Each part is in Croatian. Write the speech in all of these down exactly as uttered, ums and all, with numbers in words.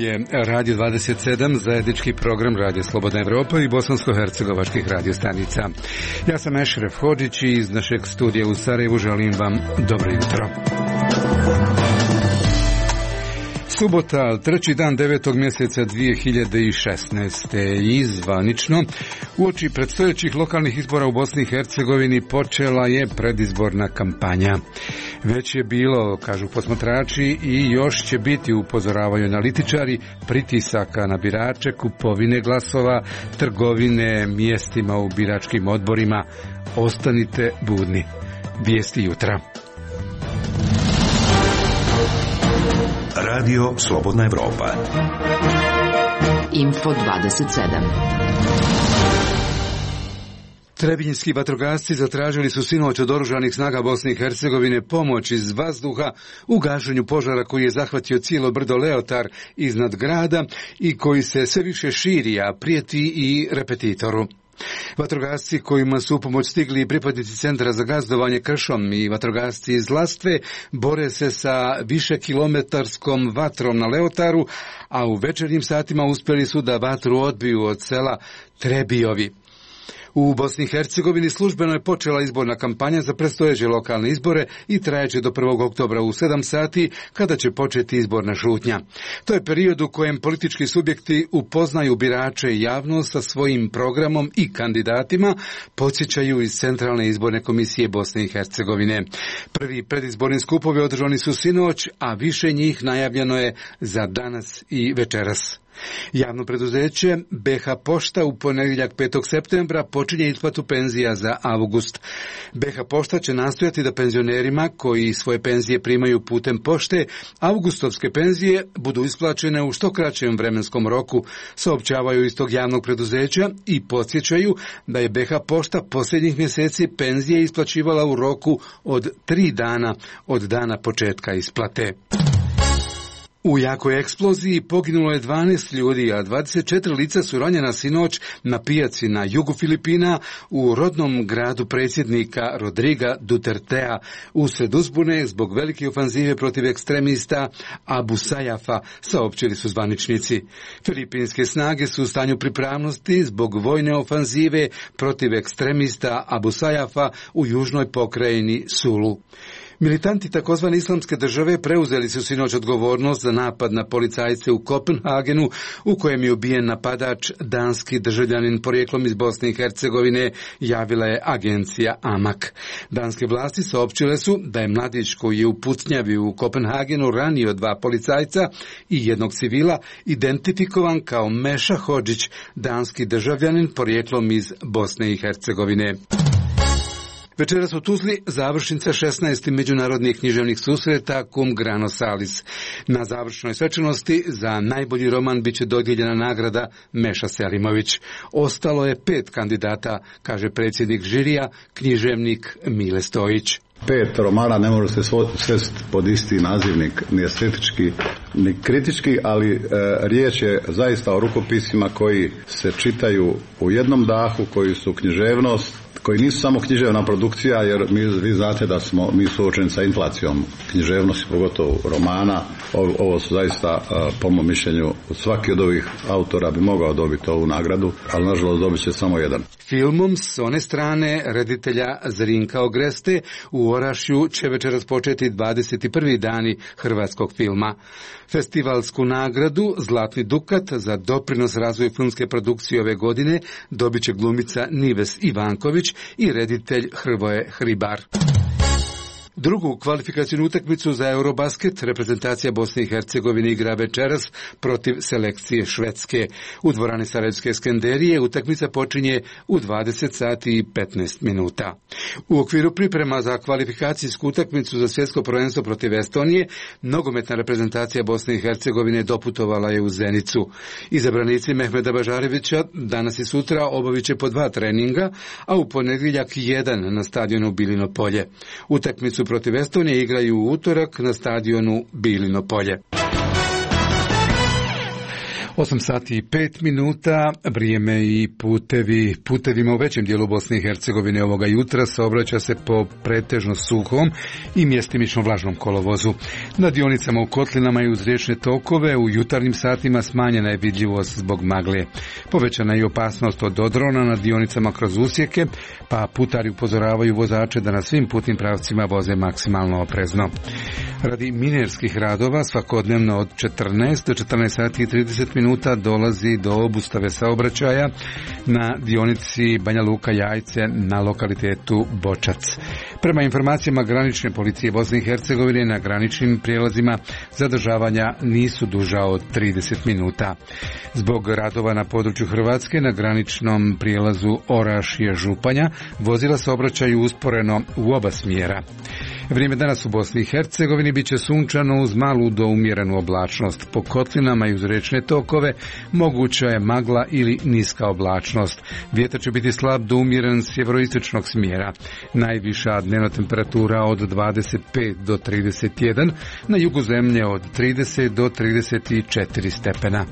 je Radio dvadeset sedam, zajednički program Radio Slobodna Evropa i bosansko-hercegovačkih radiostanica. Ja sam Ešref Hodžić i iz našeg studija u Sarajevu želim vam dobro jutro. Subota, treći dan devetog mjeseca dvije hiljade šesnaeste. i zvanično uoči predstojećih lokalnih izbora u Bosni i Hercegovini počela je predizborna kampanja. Već je bilo, kažu posmatrači, i još će biti, upozoravaju analitičari, pritisaka na birače, kupovine glasova, trgovine mjestima u biračkim odborima. Ostanite budni. Vijesti jutra. Radio Slobodna Evropa. Info dvadeset sedam. Trebinjski vatrogasci zatražili su sinoć od oružanih snaga Bosne i Hercegovine pomoć iz vazduha u gašenju požara koji je zahvatio cijelo brdo Leotar iznad grada i koji se sve više širi, a prijeti i repetitoru. Vatrogasci kojima su u pomoć stigli pripadnici Centra za gazdovanje kršom i vatrogasci iz Lastve bore se sa više kilometarskom vatrom na Leotaru, a u večernjim satima uspjeli su da vatru odbiju od sela Trebijovi. U Bosni i Hercegovini službeno je počela izborna kampanja za predstojeće lokalne izbore i trajeće do prvog oktobra u sedam sati, kada će početi izborna šutnja. To je period u kojem politički subjekti upoznaju birače i javnost sa svojim programom i kandidatima, podsjećaju iz Centralne izborne komisije Bosne i Hercegovine. Prvi predizborni skupovi održani su sinoć, a više njih najavljeno je za danas i večeras. Javno preduzeće B H Pošta u ponedjeljak petog septembra počinje isplatu penzija za avgust. B H Pošta će nastojati da penzionerima koji svoje penzije primaju putem pošte, avgustovske penzije budu isplaćene u što kraćem vremenskom roku, saopćavaju iz tog javnog preduzeća i podsjećaju da je B H Pošta posljednjih mjeseci penzije isplaćivala u roku od tri dana od dana početka isplate. U jakoj eksploziji poginulo je dvanaest ljudi, a dvadeset četiri lica su ranjena sinoć na pijaci na jugu Filipina u rodnom gradu predsjednika Rodriga Dutertea usred uzbune zbog velike ofanzive protiv ekstremista Abu Sayyafa, saopćili su zvaničnici. Filipinske snage su u stanju pripravnosti zbog vojne ofanzive protiv ekstremista Abu Sayyafa u južnoj pokrajini Sulu. Militanti takozvane islamske države preuzeli su sinoć odgovornost za napad na policajce u Kopenhagenu, u kojem je ubijen napadač danski državljanin porijeklom iz Bosne i Hercegovine, javila je agencija Amak. Danske vlasti saopćile su da je mladić koji je u pucnjavi u Kopenhagenu ranio dva policajca i jednog civila identifikovan kao Meša Hodžić, danski državljanin porijeklom iz Bosne i Hercegovine. Večeras u Tuzli završnica šesnaestih međunarodnih književnih susreta Cum Grano Salis. Na završnoj svečanosti za najbolji roman biće dodijeljena nagrada Meša Selimović. Ostalo je pet kandidata, kaže predsjednik žirija, književnik Mile Stojić. Pet romana ne može se svesti pod isti nazivnik, ni estetički, ni kritički, ali e, riječ je zaista o rukopisima koji se čitaju u jednom dahu, koji su književnost, koji nisu samo književna produkcija, jer mi, vi znate da smo mi suočeni sa inflacijom književnosti, pogotovo romana. Ovo, ovo su zaista, po mom mišljenju, svaki od ovih autora bi mogao dobiti ovu nagradu, ali nažalost dobit će samo jedan. Filmom s one strane reditelja Zrinka Ogreste u Orašju će večeras početi dvadeset prvi dani hrvatskog filma. Festivalsku nagradu Zlatni dukat za doprinos razvoju filmske produkcije ove godine dobit će glumica Nives Ivanković i reditelj Hrvoje Hribar. Drugu kvalifikacijnu utakmicu za Eurobasket reprezentacija Bosne i Hercegovine igra večeras protiv selekcije Švedske. U dvorani Sarajevske Skenderije utakmica počinje u dvadeset sati i petnaest minuta. U okviru priprema za kvalifikacijsku utakmicu za svjetsko prvenstvo protiv Estonije, nogometna reprezentacija Bosne i Hercegovine doputovala je u Zenicu. Izabranici Mehmeda Bažarevića danas i sutra obavit će po dva treninga, a u ponedjeljak jedan na stadionu Bilino polje. Utakmicu protiv Estonije igraju u utorak na stadionu Bilino polje. osam sati i pet minuta, vrijeme i putevi. Putevima u većem dijelu Bosne i Hercegovine ovoga jutra saobraća se po pretežno suhom i mjestimično vlažnom kolovozu. Na dionicama u kotlinama i uz riječne tokove u jutarnjim satima smanjena je vidljivost zbog magle. Povećana je i opasnost od odrona na dionicama kroz usjeke, pa putari upozoravaju vozače da na svim putnim pravcima voze maksimalno oprezno. Radi minerskih radova svakodnevno od četrnaest do četrnaest sati i trideset minuta dolazi do obustave saobraćaja na dionici Banja Luka Jajce na lokalitetu Bočac. Prema informacijama granične policije Bosne i Hercegovine na graničnim prijelazima zadržavanja nisu duža od trideset minuta. Zbog radova na području Hrvatske na graničnom prijelazu Orašje Županja vozila saobraćaju usporeno u oba smjera. Vrijeme danas u Bosni i Hercegovini bit će sunčano uz malu do umjerenu oblačnost. Po kotlinama i uz riječne tokove moguća je magla ili niska oblačnost. Vjetar će biti slab do umjeren sjeveroistočnog smjera. Najviša dnevna temperatura od dvadeset pet do trideset jedan, na jugu zemlje od trideset do trideset četiri stepena.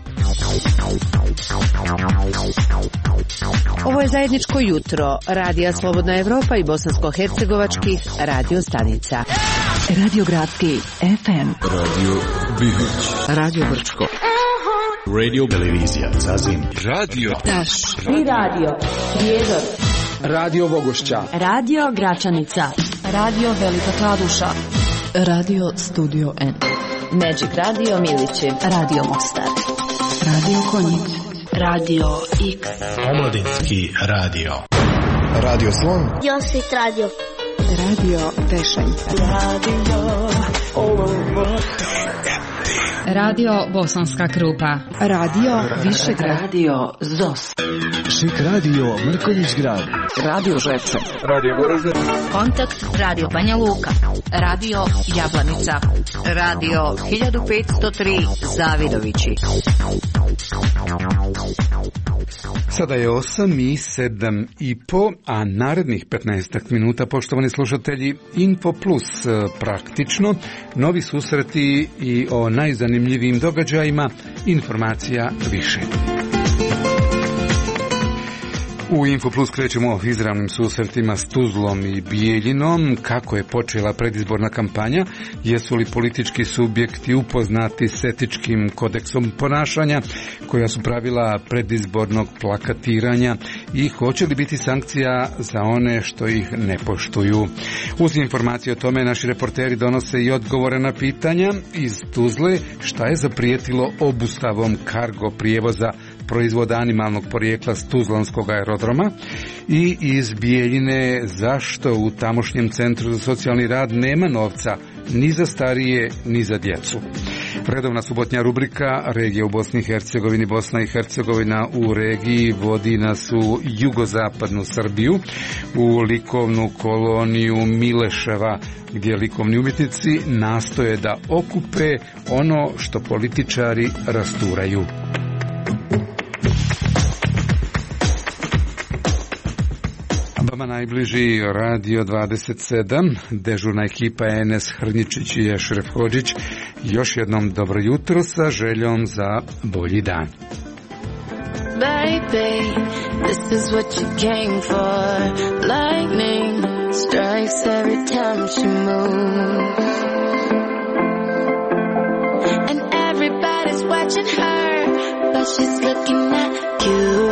Ovo je zajedničko jutro Radija Slobodna Evropa i bosansko-hercegovačkih radio stanica. Radio Gradski F M, Radio Bihoć, Radio Brčko, Radio Televizija Zazim, Radio Taš i Radio Prijedor, Radio Bogošća, Radio Gračanica, Radio Velika Kladuša, Radio Studio N, Magic Radio Milići, Radio Mostar, Radio Konjic, Radio X, Omladinski radio, Radio Slon, Josit Radio, Radio Tešanj, Radio Radio Bosanska Krupa, Radio Višegrad, Radio Zos, Šik Radio Mrkonjić Grad, Radio Žepče, Radio Goražde, Kontakt Radio Banja Luka, Radio Jablanica, Radio hiljadu petsto tri Zavidovići. Sada je osam i sedam i po, a narednih petnaest minuta, poštovani slušatelji, Info Plus praktično, novi susreti i o najzanimljivijim događajima, informacija više. U Info Plus krećemo izravnim susretima s Tuzlom i Bijeljinom. Kako je počela predizborna kampanja? Jesu li politički subjekti upoznati s etičkim kodeksom ponašanja, koja su pravila predizbornog plakatiranja, i hoće li biti sankcija za one što ih ne poštuju? Uz informacije o tome naši reporteri donose i odgovore na pitanja iz Tuzle, šta je zaprijetilo obustavom kargo prijevoza proizvoda animalnog porijekla s tuzlanskog aerodroma, i iz Bijeljine zašto u tamošnjem centru za socijalni rad nema novca ni za starije ni za djecu. Redovna subotnja rubrika Regija u Bosni i Hercegovini. Bosna i Hercegovina u regiji vodi nas u jugozapadnu Srbiju, u likovnu koloniju Mileševa, gdje likovni umjetnici nastoje da okupe ono što političari rasturaju. Vama najbliži Radio dvadeset sedam, dežurna ekipa Enes Hrničić i Ešref Hodžić. Još jednom dobro jutro sa željom za bolji dan. Baby, this is what you came for. Lightning strikes every time she moves, and everybody's watching her, but she's looking at you.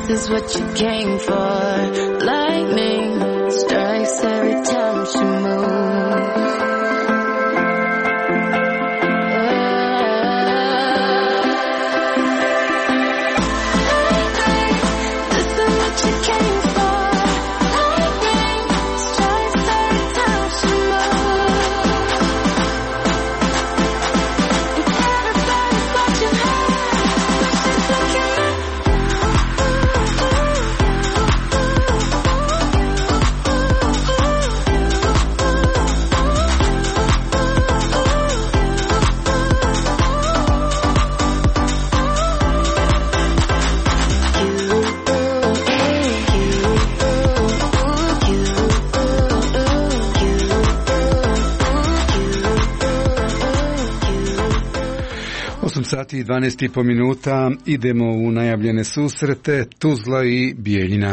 this is what you came for. Lightning strikes every time she moves. Sati i dvanaest i po minuta, idemo u najavljene susrete Tuzla i Bijeljina.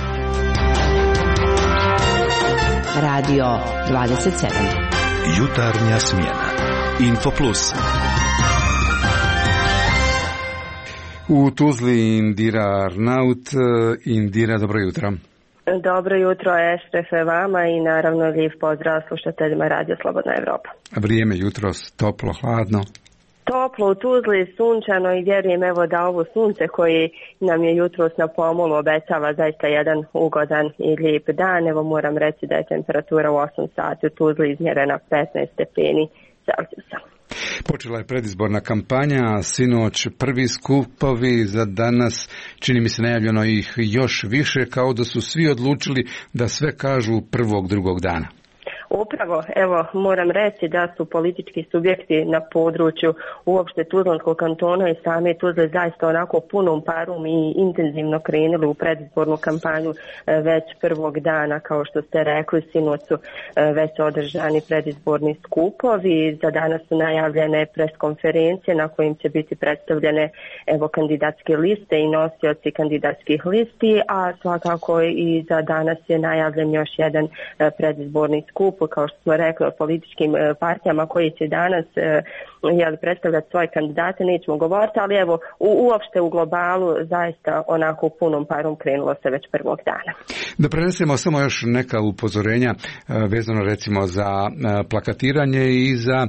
Radio dvadeset sedam. Jutarnja smjena. Info Plus. U Tuzli Indira Arnaut. Indira, dobro jutro. Dobro jutro, Eštefe, vama i naravno lijep pozdrav slušateljima Radio Slobodna Evropa. Vrijeme jutros toplo, hladno. Toplo u Tuzli, sunčano i vjerujem evo da ovo sunce koji nam je jutros na pomolu obećava zaista jedan ugodan i lijep dan. Evo moram reći da je temperatura u osam sati u Tuzli izmjerena petnaest stepeni Celzijusa. Počela je predizborna kampanja, sinoć prvi skupovi, za danas čini mi se najavljeno ih još više, kao da su svi odlučili da sve kažu prvog drugog dana. Upravo, evo, moram reći da su politički subjekti na području uopšte Tuzlanskog kantona i same Tuzle zaista onako punom parom i intenzivno krenuli u predizbornu kampanju već prvog dana, kao što ste rekli, sinoć su već održani predizborni skupovi, za danas su najavljene preskonferencije na kojim će biti predstavljene evo kandidatske liste i nosioci kandidatskih listi, a svakako i za danas je najavljen još jedan predizborni skup, kao što smo rekli, o političkim partijama koji će danas jeli, predstavljati svoje kandidate, nećemo govoriti, ali evo u, uopšte u globalu zaista onako u punom parom krenulo se već prvog dana. Da prenesemo samo još neka upozorenja vezano recimo za plakatiranje i za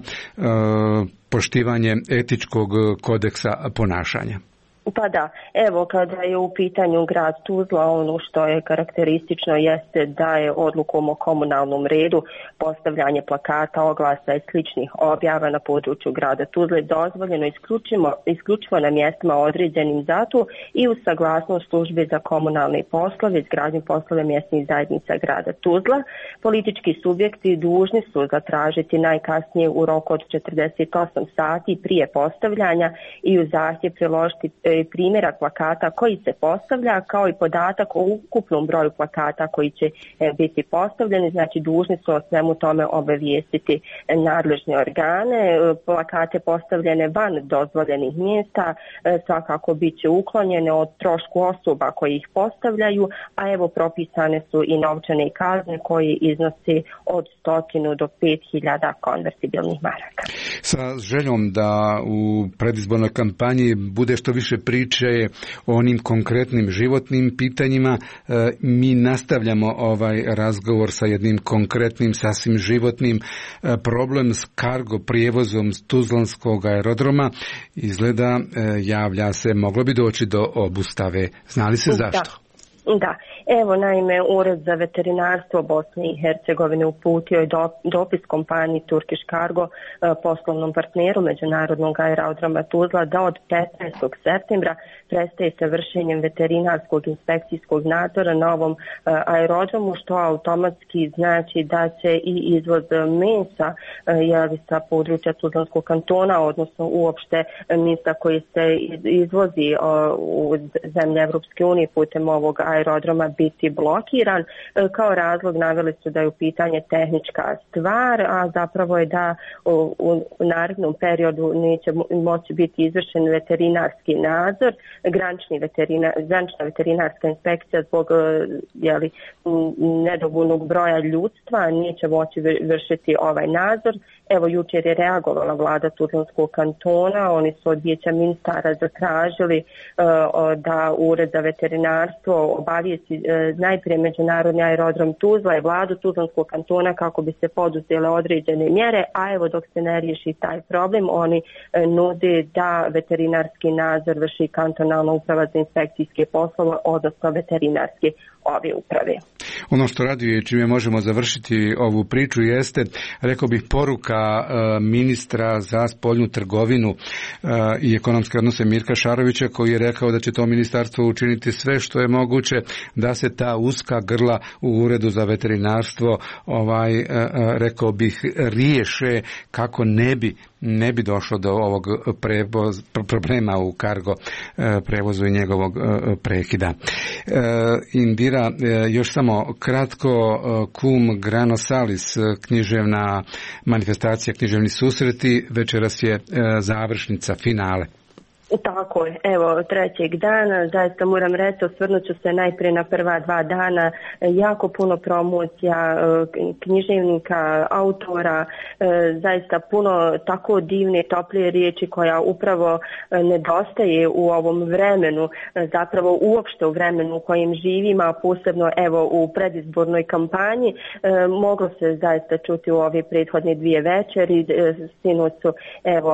uh, poštivanje etičkog kodeksa ponašanja. Pa da, evo kada je u pitanju grad Tuzla, ono što je karakteristično jeste da je odlukom o komunalnom redu postavljanje plakata, oglasa i sličnih objava na području grada Tuzle dozvoljeno isključivo, isključivo na mjestima određenim za to i u saglasnost službe za komunalne poslove, izgradnju poslove mjesnih zajednica grada Tuzla. Politički subjekti dužni su zatražiti najkasnije u roku od četrdeset osam sati prije postavljanja i u zahtjev priložiti primjerak plakata koji se postavlja, kao i podatak o ukupnom broju plakata koji će biti postavljeni. Znači dužni su o svemu tome obavijestiti nadležne organe. Plakate postavljene van dozvoljenih mjesta svakako bit će uklonjene od trošku osoba koji ih postavljaju, a evo propisane su i novčane kazne koje iznose od stotinu do pet hiljada konvertibilnih maraka. Sa željom da u predizbornoj kampanji bude što više priče o onim konkretnim životnim pitanjima, mi nastavljamo ovaj razgovor sa jednim konkretnim, sasvim životnim. Problem s kargo prijevozom s Tuzlanskog aerodroma izgleda javlja se, moglo bi doći do obustave. Znali se zašto? Da. Da, evo naime Ured za veterinarstvo Bosne i Hercegovine uputio je dopis kompaniji Turkish Cargo, poslovnom partneru međunarodnog aerodroma Tuzla, da od petnaestog septembra prestaje sa vršenjem veterinarskog inspekcijskog nadzora na ovom aerodromu, što automatski znači da će i izvoz mesa jeli, sa područja Tuzlanskog kantona, odnosno uopšte mesa koji se izvozi u zemlje Evropske unije putem ovog aerodroma biti blokiran. Kao razlog naveli su da je u pitanje tehnička stvar, a zapravo je da u, u narednom periodu neće moći biti izvršen veterinarski nadzor, granični veterinar, granična veterinarska inspekcija zbog jeli, nedovoljnog broja ljudstva neće moći vršiti ovaj nadzor. Evo, jučer je reagovala vlada Tuzlanskog kantona, oni su od vijeća ministara zatražili uh, da Ured za veterinarstvo obavijesti uh, najprije Međunarodni aerodrom Tuzla i vladu Tuzlanskog kantona kako bi se poduzele određene mjere, a evo dok se ne riješi taj problem, oni uh, nude da veterinarski nadzor vrši kantonalna uprava za inspekcijske poslove, odnosno veterinarske ove uprave. Ono što raduje, čime možemo završiti ovu priču, jeste, rekao bih, poruka ministra za spoljnu trgovinu i ekonomske odnose Mirka Šarovića, koji je rekao da će to ministarstvo učiniti sve što je moguće da se ta uska grla u Uredu za veterinarstvo, ovaj, rekao bih, riješe kako ne bi ne bi došlo do ovog prevoz, problema u kargo prevozu i njegovog prekida. Indira, još samo kratko, Cum Grano Salis, književna manifestacija, književni susreti, večeras je završnica, finale. Tako je, evo trećeg dana, zaista moram reći, osvrnut ću se najprije na prva dva dana, jako puno promocija književnika, autora, zaista puno tako divne, toplije riječi koja upravo nedostaje u ovom vremenu, zapravo uopšte u vremenu u kojem živimo, a posebno evo u predizbornoj kampanji, moglo se zaista čuti u ove prethodne dvije večeri, sinoć su evo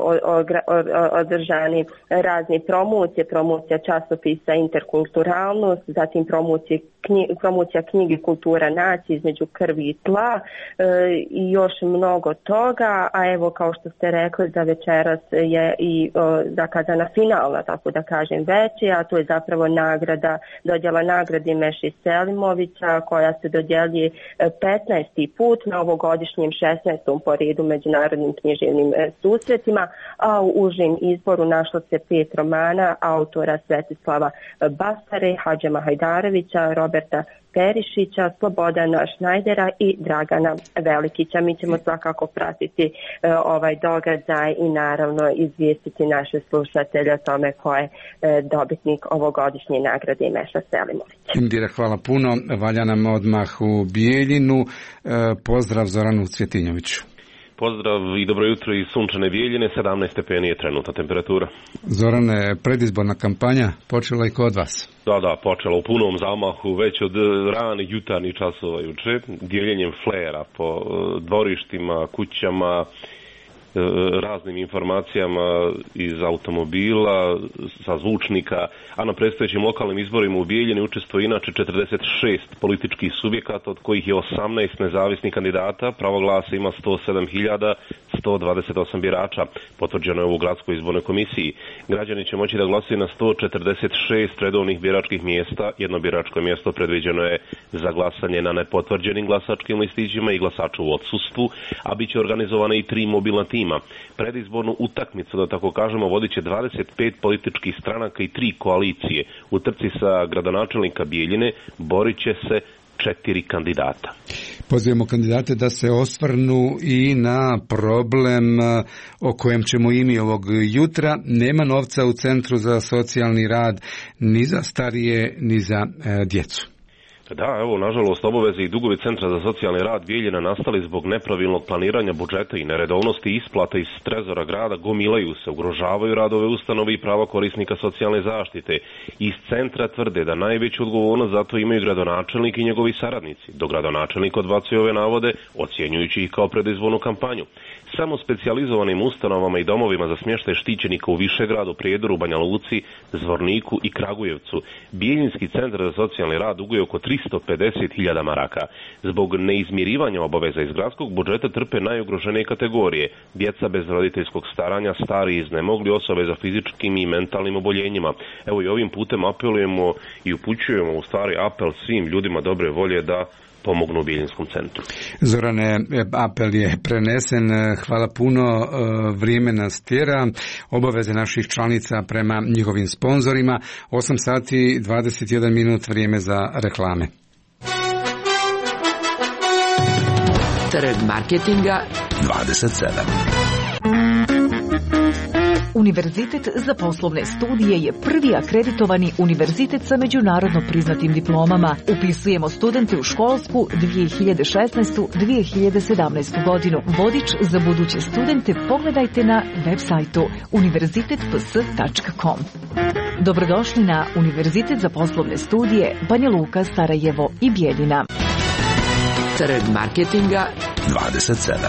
održani razne promocije, promocija časopisa Interkulturalnost, zatim promocije knji, promocija knjige Kultura nacije između krvi i tla e, i još mnogo toga, a evo kao što ste rekli da večeras je i o, zakazana finalna, tako da kažem, večer, a to je zapravo nagrada, dodjela nagrade Meše Selimovića koja se dodjeljuje petnaesti put na ovogodišnjem šesnaestom po redu međunarodnim književnim susretima, a u užem izboru našlo se pet romana autora Svetislava Basare, Hadžema Hajdarevića, Roberta Perišića, Slobodana Šnajdera i Dragana Velikića. Mi ćemo svakako pratiti uh, ovaj događaj i naravno izvijestiti naše slušatelje o tome ko je uh, dobitnik ovogodišnje nagrade Meša Selimović. Indira, hvala puno. Valja nam odmah u Bijeljinu. Uh, pozdrav Zoranu Cvjetinjoviću. Pozdrav i dobro jutro iz sunčane Bijeljine, sedamnaest stepeni je trenutna temperatura. Zorane, predizborna kampanja počela i kod vas? Da, da, počela u punom zamahu već od ranih jutarnjih časova juče, dijeljenjem flera po dvorištima, kućama, raznim informacijama iz automobila, sa zvučnika, a na predstojećim lokalnim izborima u Bijeljini učestvuje inače četrdeset šest političkih subjekata, od kojih je osamnaest nezavisnih kandidata. Pravo glasa ima sto sedam hiljada sto dvadeset osam birača, potvrđeno je u gradskoj izbornoj komisiji. Građani će moći da glasaju na sto četrdeset šest redovnih biračkih mjesta. Jedno biračko mjesto predviđeno je za glasanje na nepotvrđenim glasačkim listićima i glasaču u odsustvu, a bit će organizovane i tri mobilna tima. Predizbornu utakmicu, da tako kažemo, vodit će dvadeset pet političkih stranaka i tri koalicije. U trci sa gradonačelnika Bijeljine borit će se četiri kandidata. Pozivamo kandidate da se osvrnu i na problem o kojem ćemo i mi ovog jutra. Nema novca u Centru za socijalni rad ni za starije, ni za e, djecu. Da, evo, nažalost, obaveze i dugovi Centra za socijalni rad Bijeljina nastali zbog nepravilnog planiranja budžeta i neredovnosti isplata iz trezora grada gomilaju se, ugrožavaju radove ustanove i prava korisnika socijalne zaštite. Iz centra tvrde da najveću odgovornost za to imaju gradonačelnik i njegovi saradnici, dok gradonačelnik odbacuje ove navode, ocjenjujući ih kao predizbornu kampanju. Samo specijalizovanim ustanovama i domovima za smještaj štićenika u Višegradu, Prijedoru, Banja Luci, Zvorniku i Kragujevcu Bijeljinski centar za socijalni rad duguje oko tristo pedeset hiljada maraka. Zbog neizmirivanja obaveza iz gradskog budžeta trpe najugroženije kategorije: djeca bez roditeljskog staranja, stari i iznemogli, osobe za fizičkim i mentalnim oboljenjima. Evo i ovim putem apelujemo i upućujemo u stvari apel svim ljudima dobre volje da pomognu u Biljinskom centru. Zorane, apel je prenesen. Hvala puno. Vrijeme nas tjera. Obaveze naših članica prema njihovim sponzorima. osam sati dvadeset jedan minut, vrijeme za reklame. Trg marketinga dvadeset sedam. Univerzitet za poslovne studije je prvi akreditovani univerzitet sa međunarodno priznatim diplomama. Upisujemo studente u školsku dvije hiljade šesnaestu dvije hiljade sedamnaestu godinu. Vodič za buduće studente pogledajte na web sajtu univerzitet p s tačka com. Dobrodošli na Univerzitet za poslovne studije Banja Luka, Sarajevo i Bijeljina. Trg marketinga dvadeset sedam.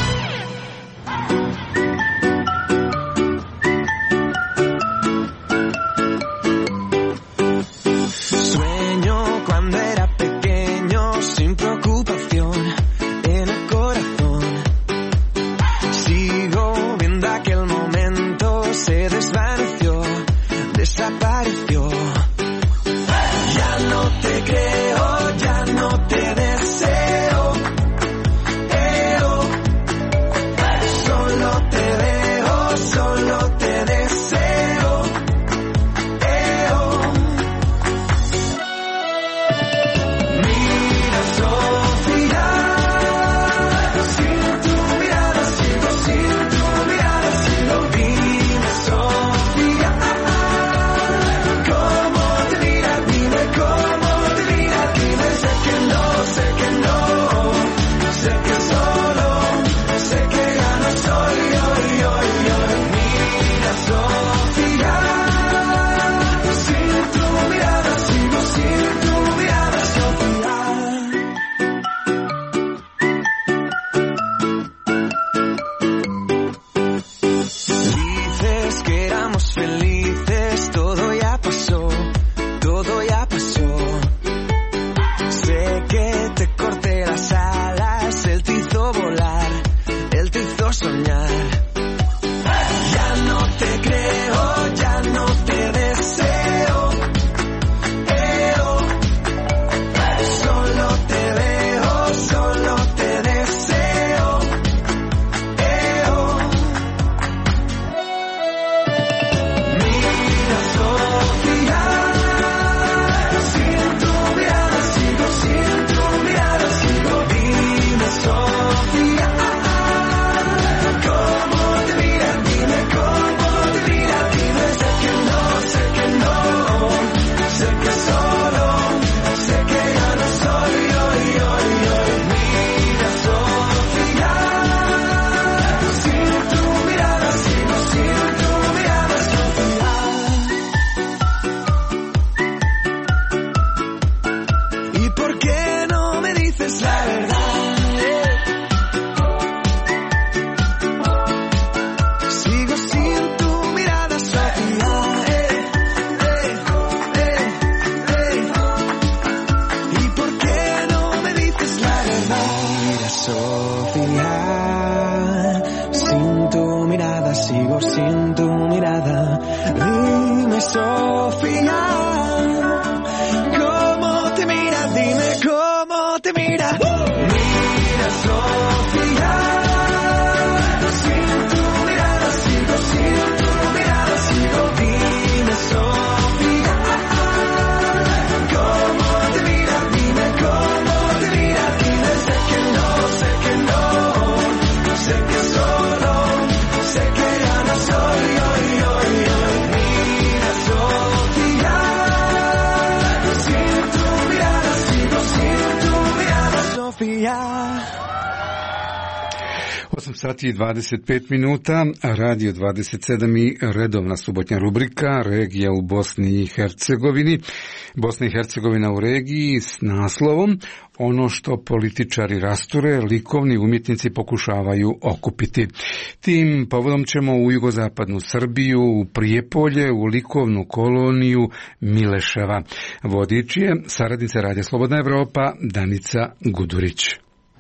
osam sati i dvadeset pet minuta, Radio dvadeset sedam i redovna subotnja rubrika Regija u Bosni i Hercegovini. Bosna i Hercegovina u regiji s naslovom Ono što političari rasture, likovni umjetnici pokušavaju okupiti. Tim povodom ćemo u jugozapadnu Srbiju, u Prijepolje, u likovnu koloniju Mileševa. Vodič je saradnica Radija Slobodna Evropa Danica Gudurić.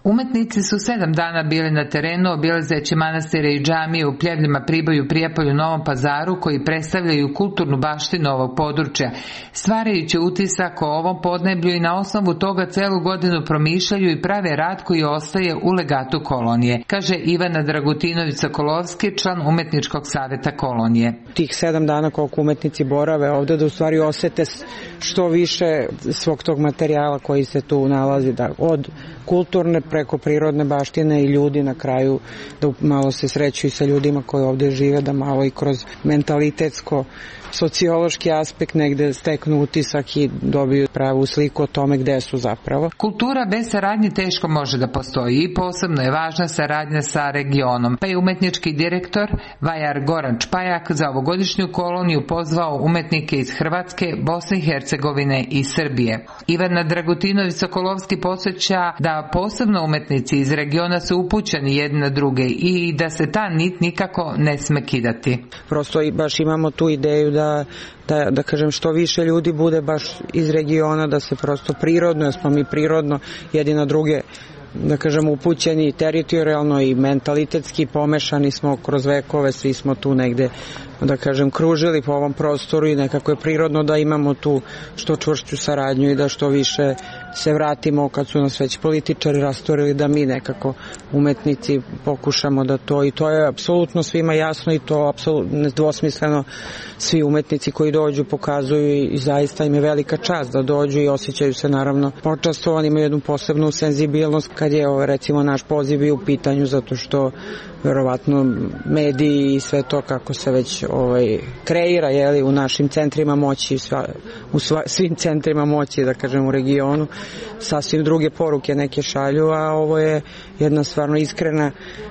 Umetnici su sedam dana bili na terenu obilazeći manastire i džamije u Pljevljima, Priboju, Prijepolju, Novom Pazaru koji predstavljaju kulturnu baštinu ovog područja, stvarajući utisak o ovom podneblju i na osnovu toga celu godinu promišljaju i prave rad koji ostaje u legatu kolonije, kaže Ivana Dragutinović-Sokolovski, član Umetničkog saveta kolonije. Tih sedam dana koliko umetnici borave ovde da u stvari osete što više svog tog materijala koji se tu nalazi, da od kulturne preko prirodne baštine i ljudi na kraju, da malo se sreću i sa ljudima koji ovde žive, da malo i kroz mentalitetsko sociološki aspekt negde steknu utisak i dobiju pravu sliku o tome gde su zapravo. Kultura bez saradnje teško može da postoji i posebno je važna saradnja sa regionom, pa je umetnički direktor Vajar Goran Čpajak za ovogodišnju koloniju pozvao umetnike iz Hrvatske, Bosne i Hercegovine i Srbije. Ivana Dragutinović-Sokolovski podsjeća da posebno umetnici iz regiona su upućeni jedni na druge i da se ta nit nikako ne sme kidati. Prosto i baš imamo tu ideju da Da, da, da kažem što više ljudi bude baš iz regiona, da se prosto prirodno, jer smo mi prirodno jedni na druge, da kažem, upućeni teritorijalno i mentalitetski pomešani smo kroz vekove, svi smo tu negde, da kažem, kružili po ovom prostoru i nekako je prirodno da imamo tu što čvršću saradnju i da što više se vratimo kad su nas već političari rastorili, da mi nekako umetnici pokušamo da to, i to je apsolutno svima jasno i to apsolutno nedvosmisleno svi umetnici koji dođu pokazuju i zaista im je velika čast da dođu i osjećaju se naravno počastovani, imaju jednu posebnu senzibilnost kad je ovo, recimo, naš poziv i u pitanju, zato što verovatno mediji i sve to kako se već ovaj, kreira, jeli, u našim centrima moći, sva, u sva, svim centrima moći, da kažem, u regionu, sasvim druge poruke neke šalju, a ovo je jedna stvarno iskrena,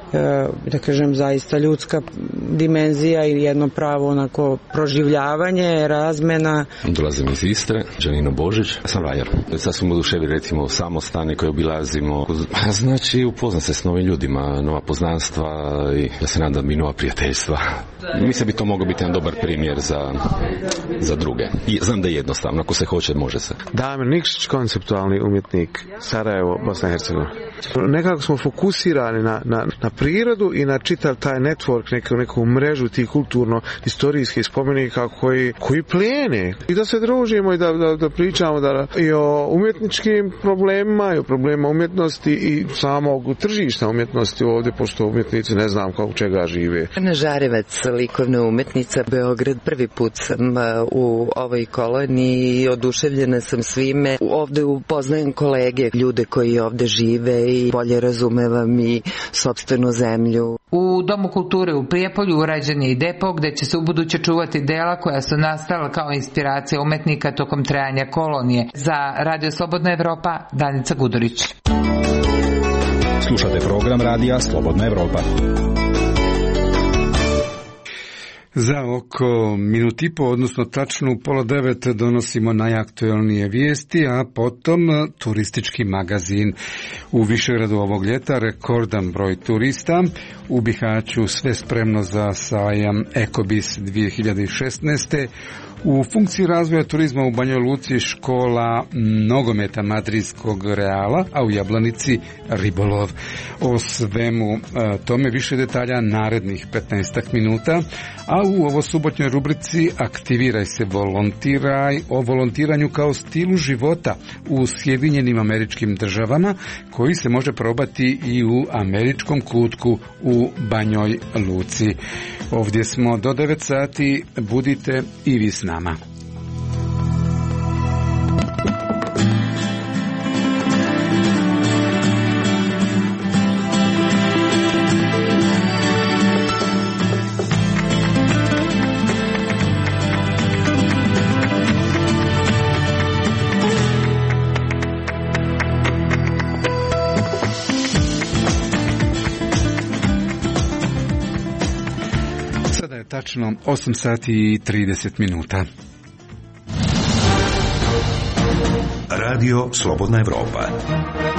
da kažem, zaista ljudska dimenzija i jedno pravo onako proživljavanje, razmena. Dolazim iz Istre, Đanino Božić, sam vajar. Sasvim oduševi, recimo, samostane koje obilazimo. Znači, upoznat se s novim ljudima, nova poznanstva i ja se nadam i nova prijateljstva. Mislim bi to mogao biti jedan dobar primjer za, za druge. I znam da je jednostavno, ako se hoće, može se. Damir Nikšić, konceptualni umjetnik, Sarajevo, Bosna i Hercegovina. Nekako smo fokusirani na, na, na prirodu i na čitav taj network, neku, neku mrežu tih kulturno-istorijskih spomenika koji, koji plijene. I da se družimo i da, da, da pričamo da, i o umjetničkim problemima, i o problemima umjetnosti i samog tržišta umjetnosti ovdje, pošto umjetnici ne znam kako čega žive. Ana Žarevac, likovna umetnica, Beograd. Prvi put sam u ovoj koloniji i oduševljena sam svime. Ovde upoznajem kolege, ljude koji ovde žive i bolje razumevam i sopstvenu zemlju. U Domu kulture u Prijepolju urađen je i depo gde će se ubuduće čuvati dela koja su nastala kao inspiracija umetnika tokom trajanja kolonije. Za Radio Slobodna Evropa, Danica Gudurić. Slušate program Radija Slobodna Evropa. Za oko minut i po, odnosno tačno u pola devet, donosimo najaktuelnije vijesti, a potom turistički magazin. U Višegradu ovog ljeta rekordan broj turista, u Bihaću sve spremno za sajam Ekobis dvije hiljade šesnaeste. U funkciji razvoja turizma u Banjoj Luci škola nogometa madridskog Reala, a u Jablanici ribolov. O svemu tome više detalja narednih petnaestak minuta, a u ovo subotnjoj rubrici Aktiviraj se, volontiraj, o volontiranju kao stilu života u Sjedinjenim Američkim Državama, koji se može probati i u američkom kutku u Banjoj Luci. Ovdje smo do devet sati, budite i vi s nama. Tačno osam sati i trideset minuta. Radio Slobodna Evropa.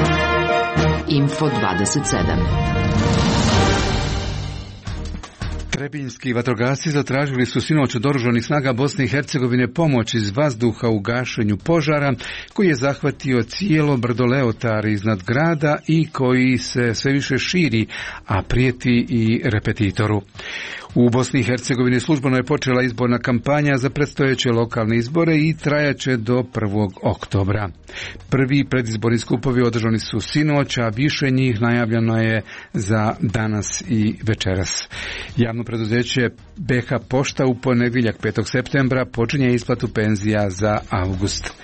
Info dvadeset sedam. Trebinjski vatrogasci zatražili su sinoć od oružanih snaga Bosne i Hercegovine pomoć iz vazduha u gašenju požara koji je zahvatio cijelo brdo Leotar iznad grada i koji se sve više širi, a prijeti i repetitoru. U Bosni i Hercegovini službeno je počela izborna kampanja za predstojeće lokalne izbore i trajaće do prvog oktobra. Prvi predizborni skupovi održani su sinoć, a više njih najavljeno je za danas i večeras. Javno preduzeće B H Pošta u ponedjeljak petog septembra počinje isplatu penzija za avgust.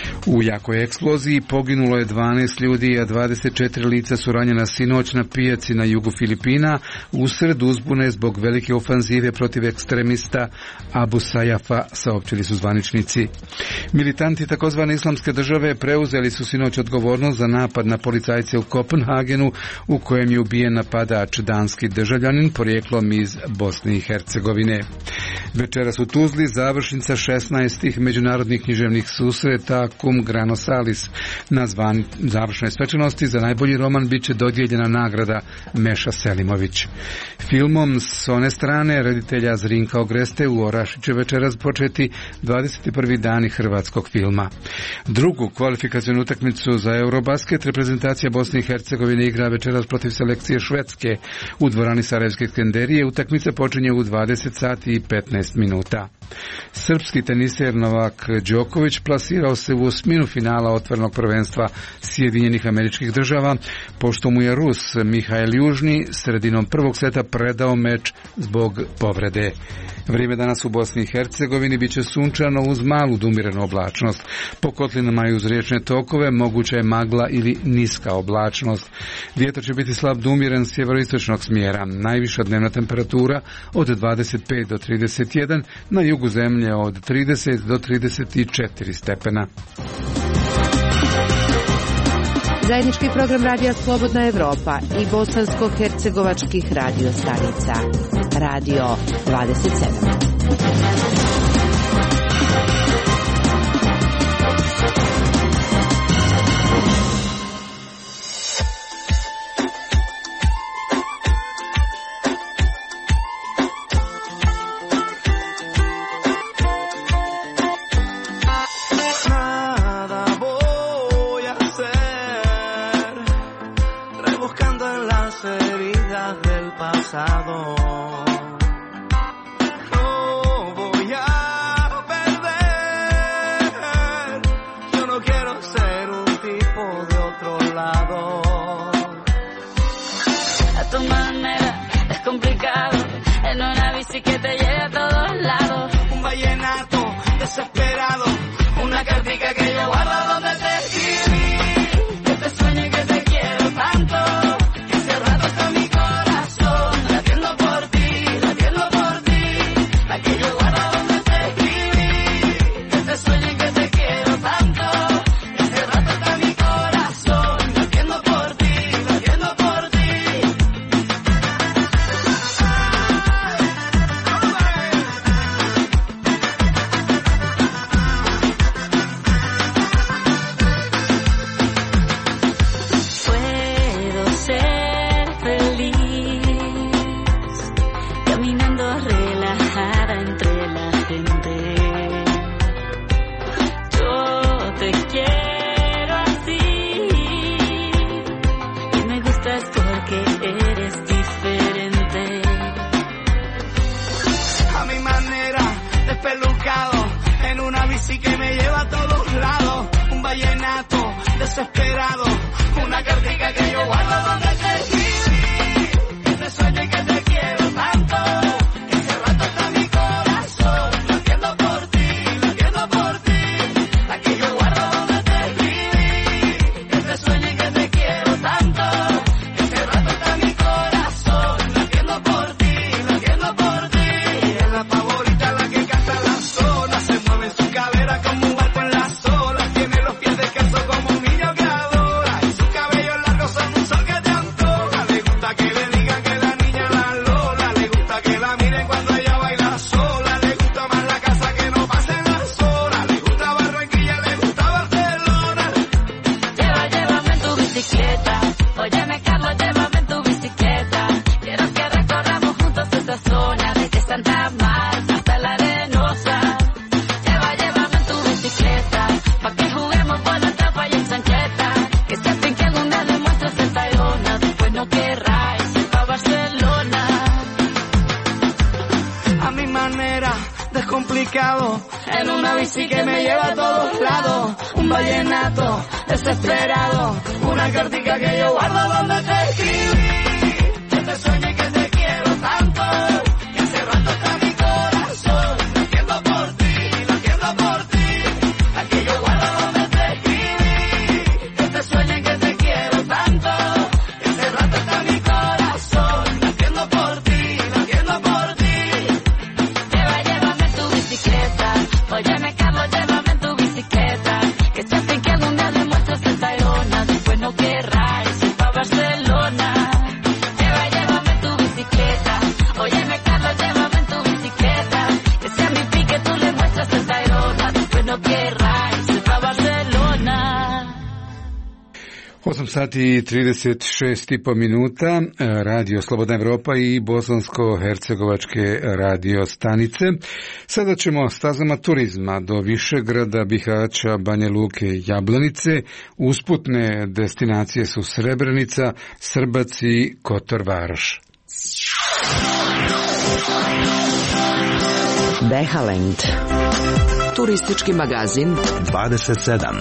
U jakoj eksploziji poginulo je dvanaest ljudi, a dvadeset četiri lica su ranjena sinoć na pijaci na jugu Filipina usred uzbune zbog velike ofanzive protiv ekstremista Abu Sajafa, saopćili su zvaničnici. Militanti takozvane islamske države preuzeli su sinoć odgovornost za napad na policajce u Kopenhagenu u kojem je ubijen napadač danski državljanin porijeklom iz Bosne i Hercegovine. Večeras u Tuzli završnica šesnaestih međunarodnih književnih susreta Cum Grano Salis. Na zvan završnoj svečanosti za najbolji roman bit će dodijeljena nagrada Meša Selimović. Filmom s one strane reditelja Zrinka Ogreste u Orašju će večeras početi dvadeset prvi dani hrvatskog filma. Drugu kvalifikacionu utakmicu za Eurobasket reprezentacija Bosne i Hercegovine igra večeras protiv selekcije Švedske u dvorani Sarajevske Skenderije. Utakmica počinje u dvadeset sati i petnaest minuta. Srpski teniser Novak Đoković plasirao se u osminu finala otvorenog prvenstva Sjedinjenih Američkih Država, pošto mu je Rus Mihail Južni sredinom prvog seta predao meč zbog povrede. Vrijeme danas u Bosni i Hercegovini bit će sunčano uz malu dumirenu oblačnost. Po kotlinama i uz riječne tokove moguća je magla ili niska oblačnost. Vjetar će biti slab dumiren sjeveroistočnog smjera. Najviša dnevna temperatura od dvadeset pet do trideset jedan, na jugu zemlje od trideset do trideset četiri stepena. Zajednički program Radija Slobodna Evropa i bosansko-hercegovačkih radio stanica. Radio dvadeset sedam. Como un barco en las olas, tiene los pies descalzos como un niño que adora. complicado, en una bici que me lleva a todos lados, un vallenato desesperado, una cartica que yo guardo donde te escribí, que te sueño y que te quiero tanto, y hace rato está mi corazón, latiendo por ti, latiendo por ti, aquí yo guardo donde te escribí, que te sueño y que te quiero tanto, y hace rato está mi corazón, latiendo por ti, latiendo por ti. Lleva, llévame en tu bicicleta, óyeme Carlos, llévame en tu bicicleta, que se hace que algún día demuestres el Tayrona, después no querráis ir pa' Barcelona. Lleva, llévame en tu bicicleta, óyeme Carlos, llévame en tu bicicleta, que sea mi pique tú le muestras el Tayrona, después no querráis ir pa' Barcelona. osam sati i trideset šest i po minuta, Radio Slobodna Evropa i bosansko-hercegovačke radio stanice. Sada ćemo stazama turizma do Višegrada, Bihaća, Banja Luke i Jablanice. Usputne destinacije su Srebrenica, Srbac i Kotor Varoš. Dehalend. Turistički magazin dvadeset sedam.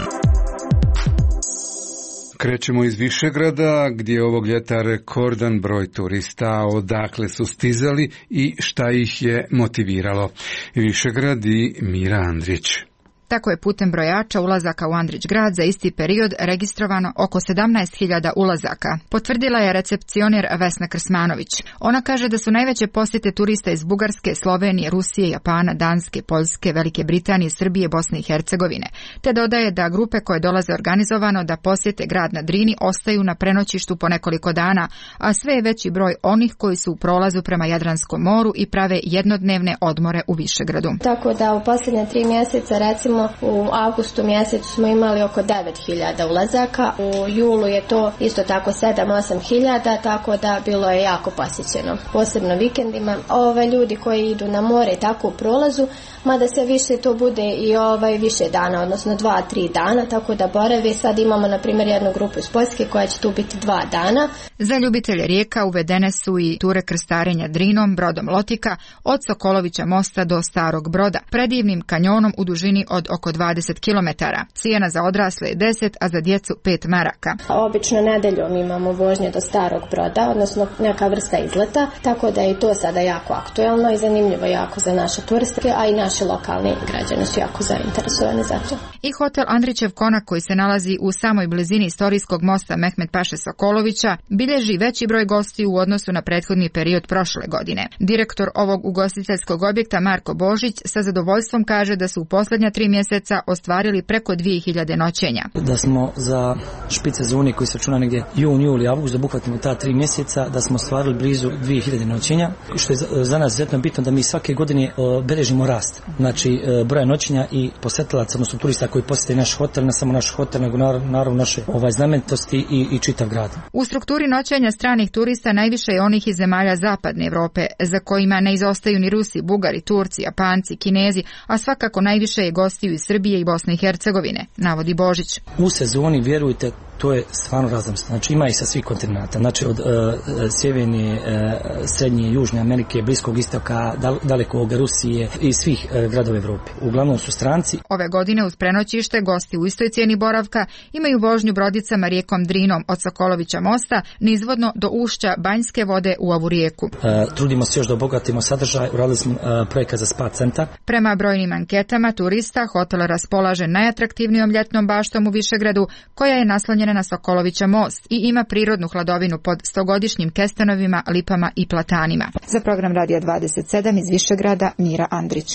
Krećemo iz Višegrada, gdje je ovog ljeta rekordan broj turista, odakle su stizali i šta ih je motiviralo. Višegrad i Mira Andrić. Tako je putem brojača ulazaka u Andrić grad za isti period registrovano oko sedamnaest hiljada ulazaka, potvrdila je recepcioner Vesna Krsmanović. Ona kaže da su najveće posjete turista iz Bugarske, Slovenije, Rusije, Japana, Danske, Poljske, Velike Britanije, Srbije, Bosne i Hercegovine, te dodaje da grupe koje dolaze organizovano da posjete grad na Drini ostaju na prenoćištu po nekoliko dana, a sve je veći broj onih koji su u prolazu prema Jadranskom moru i prave jednodnevne odmore u Višegradu. Tako da u posljednje tri mjeseca, recimo u avgustu mjesecu smo imali oko devet hiljada ulazaka, u julu je to isto tako sedam do osam hiljada, tako da bilo je jako posjećeno, posebno vikendima. Ove ljudi koji idu na more i tako u prolazu, mada se više to bude i ovaj više dana, odnosno dva, tri dana, tako da borave. Sad imamo na primjer jednu grupu iz Poljske koja će tu biti dva dana. Za ljubitelje rijeka uvedene su i ture krstarenja Drinom, brodom Lotika, od Sokolovića mosta do Starog Broda, predivnim kanjonom u dužini od oko dvadeset kilometara. Cijena za odrasle je deset, a za djecu pet maraka. Obično nedeljom imamo vožnje do Starog Broda, odnosno neka vrsta izleta, tako da je i to sada jako aktuelno i zanimljivo jako za naše turiste, a i naši lokalni građani su jako zainteresovani za to. I hotel Andrićev konak, koji se nalazi u samoj blizini istorijskog mosta Mehmet Paše Sokolovića, bilježi veći broj gostiju u odnosu na prethodni period prošle godine. Direktor ovog ugostiteljskog objekta Marko Božić sa zadovoljstvom kaže da su u posljednja tri mjeseca ostvarili preko dvije hiljade noćenja. Da smo za špice sezone koji se računa negdje jun, juli, avgust, da obuhvatimo ta tri mjeseca, da smo ostvarili blizu dvije hiljade noćenja, što je za, za nas izuzetno bitno da mi svake godine uh, beležimo rast. Znači uh, broja noćenja i posjetilaca, odnosno turista koji posjete naš hotel, ne samo naš hotel, nego naravno naše ovaj, znamenitosti i, i čitav grad. U strukturi noćenja stranih turista najviše je onih iz zemalja zapadne Evrope, za kojima ne izostaju ni Rusi, Bugari, Turci, Japanci, Kinezi, a svakako najviše je gostiju iz Srbije i Bosne i Hercegovine, navodi Božić. U sezoni, vjerujte, to je stvarno različito. Znači ima i sa svih kontinenta, znači od uh, sjeverne, uh, srednje, južne Amerike, Bliskog istoka, dal, dalekog Rusije i svih uh, gradova Evrope. Uglavnom su stranci. Ove godine uz prenoćište gosti u istoj cijeni boravka imaju vožnju brodicama rijekom Drinom od Sokolovića mosta nizvodno do ušća Banjske vode u ovu rijeku. Uh, trudimo se još da obogatimo sadržaj, uradili smo uh, projekat za spa centar. Prema brojnim anketama turista, hotel raspolaže najatraktivnijom ljetnom baštom u Višegradu, koja je naslonjena na Sokolovića most i ima prirodnu hladovinu pod stogodišnjim kestanovima, lipama i platanima. Za program Radija dvadeset sedam iz Višegrada, Mira Andrić.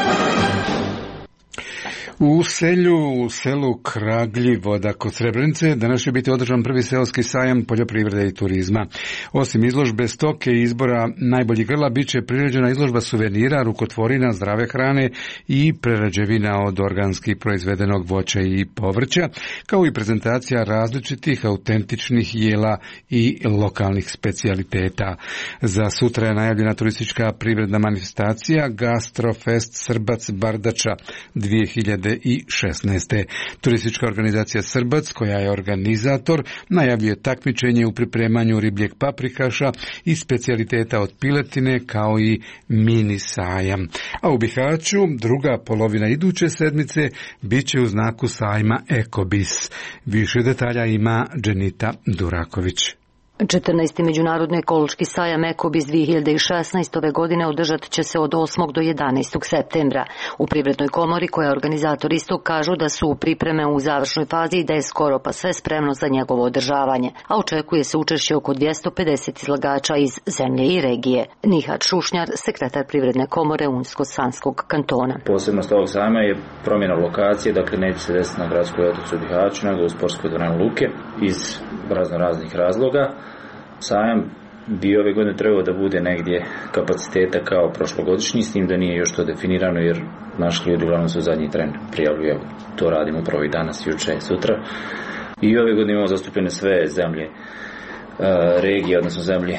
U selju, u selu Kragljivoda kod Srebrenice danas će biti održan prvi seoski sajam poljoprivrede i turizma. Osim izložbe stoke i izbora najboljih grla, bit će priređena izložba suvenira, rukotvorina, zdrave hrane i prerađevina od organski proizvedenog voća i povrća, kao i prezentacija različitih autentičnih jela i lokalnih specijaliteta. Za sutra je najavljena turistička privredna manifestacija Gastrofest Srbac Bardača dvije hiljade hiljade šesnaeste. Turistička organizacija Srbac, koja je organizator, najavljuje takmičenje u pripremanju ribljeg paprikaša i specijaliteta od piletine, kao i mini sajam. A u Bihaću druga polovina iduće sedmice bit će u znaku sajma Ekobis. Više detalja ima Dženita Duraković. četrnaesti. Međunarodni ekološki sajam Ekobis dvije hiljade šesnaeste. ove godine održat će se od osmog do jedanaestog septembra. U Privrednoj komori, koja je organizator istog, kažu da su pripreme u završnoj fazi i da je skoro pa sve spremno za njegovo održavanje, a očekuje se učešće oko dvjesto pedeset izlagača iz zemlje i regije. Nihat Šušnjar, sekretar Privredne komore Unsko-Sanskog kantona. Posebnost ovog sajma je promjena lokacije, dakle neće se desiti na gradskoj otoci u Bihaću, nego u sportskoj dvorani Luke iz razno raznih razloga. Sajam bi ove godine trebao da bude negdje kapaciteta kao prošlogodišnji, s tim da nije još to definirano, jer naši ljudi uglavnom su zadnji tren prijavljuju. To radimo upravo i danas, juče, sutra. I ove godine imamo zastupljene sve zemlje regije, odnosno zemlje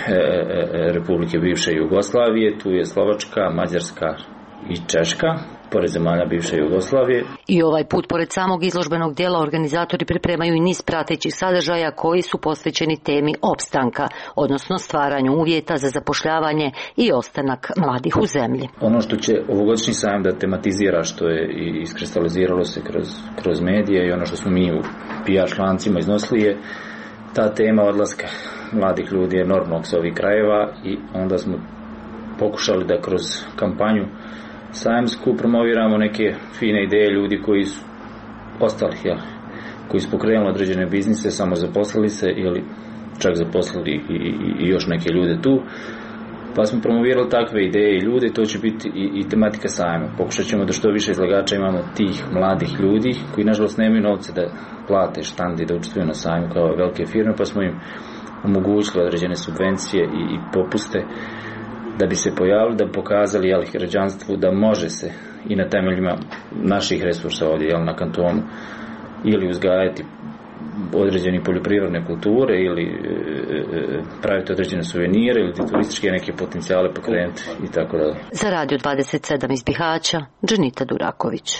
Republike bivše Jugoslavije. Tu je Slovačka, Mađarska i Češka, pored zemalja bivše Jugoslavije. I ovaj put, pored samog izložbenog dijela, organizatori pripremaju i niz pratećih sadržaja koji su posvećeni temi opstanka, odnosno stvaranju uvjeta za zapošljavanje i ostanak mladih u zemlji. Ono što će ovogodišnji sajam da tematizira, što je i iskristaliziralo se kroz, kroz medije, i ono što smo mi u P R člancima iznosili, je ta tema odlaska mladih ljudi enormnog s ovih krajeva, i onda smo pokušali da kroz kampanju sajamsku promoviramo neke fine ideje ljudi koji su ostali, jel, koji su pokrenuli određene biznise, samo zaposlili se ili čak zaposlili i, i, i još neke ljude tu, pa smo promovirali takve ideje i ljude. To će biti i, i tematika sajma. Pokušat ćemo da što više izlagača imamo tih mladih ljudi koji nažalost nemaju novce da plate štandi, da učestvuju na sajmu kao velike firme, pa smo im omogućili određene subvencije i, i popuste da bi se pojavili, da bi pokazali, jel, građanstvu da može se i na temeljima naših resursa ovdje, jel, na kantonu, ili uzgajati određene poljoprivredne kulture, ili e, e, praviti određene suvenire, ili turističke neke potencijale pokrenuti i tako dalje. Za Radio dvadeset sedam iz Bihaća, Dženita Duraković.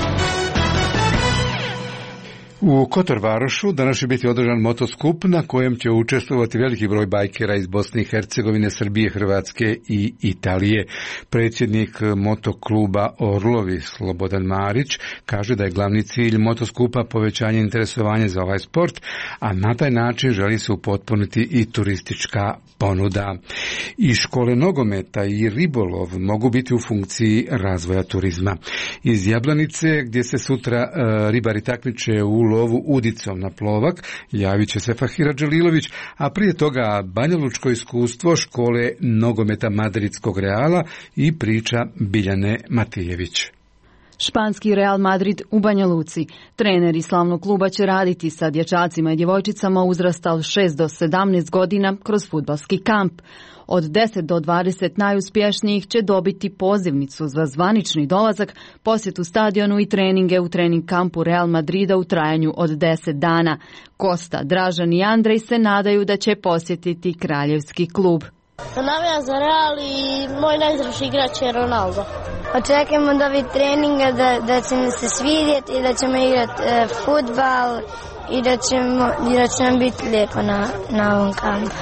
U Kotor Varošu danas će biti održan motoskup na kojem će učestvovati veliki broj bajkera iz Bosne i Hercegovine, Srbije, Hrvatske i Italije. Predsjednik motokluba Orlovi, Slobodan Marić, kaže da je glavni cilj motoskupa povećanje interesovanja za ovaj sport, a na taj način želi se upotpuniti i turistička ponuda. I škole nogometa i ribolov mogu biti u funkciji razvoja turizma. Iz Jablanice, gdje se sutra e, ribari takmiče u lovu udicom na plovak, javit će se Fahira Đelilović, a prije toga banjalučko iskustvo škole nogometa Madridskog Reala i priča Biljane Matijević. Španski Real Madrid u Banja Luci. Treneri slavnog kluba će raditi sa dječacima i djevojčicama uzrasta od šest do sedamnaest godina kroz fudbalski kamp. Od deset do dvadeset najuspješnijih će dobiti pozivnicu za zvanični dolazak, posjetu stadionu i treninge u trening kampu Real Madrida u trajanju od deset dana. Kosta, Dražan i Andrej se nadaju da će posjetiti kraljevski klub. Navijam za Real i moj najdraži igrač je Ronaldo. Očekujemo da ovi treninga da, da će se svidjeti i da ćemo igrati e, fudbal i da, ćemo, i da će nam biti lijepo na, na ovom kampu.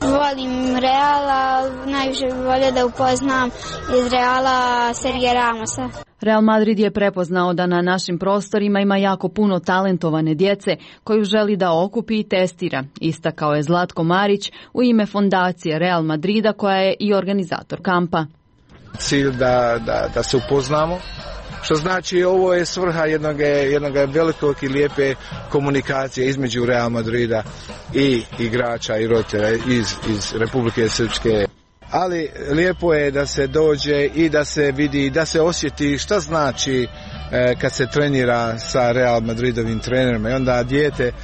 Volim Reala, najviše bih volio da upoznam iz Reala Sergija Ramosa. Real Madrid je prepoznao da na našim prostorima ima jako puno talentovane djece koju želi da okupi i testira, istakao je Zlatko Marić u ime fondacije Real Madrida, koja je i organizator kampa. Cilj da, da, da se upoznamo, što znači ovo je svrha jednog, jednog velikog i lijepe komunikacije između Real Madrida i igrača i roditelja iz, iz Republike Srpske. Ali lijepo je da se dođe i da se vidi, da se osjeti šta znači e, kad se trenira sa Real Madridovim trenerima. I onda dijete e,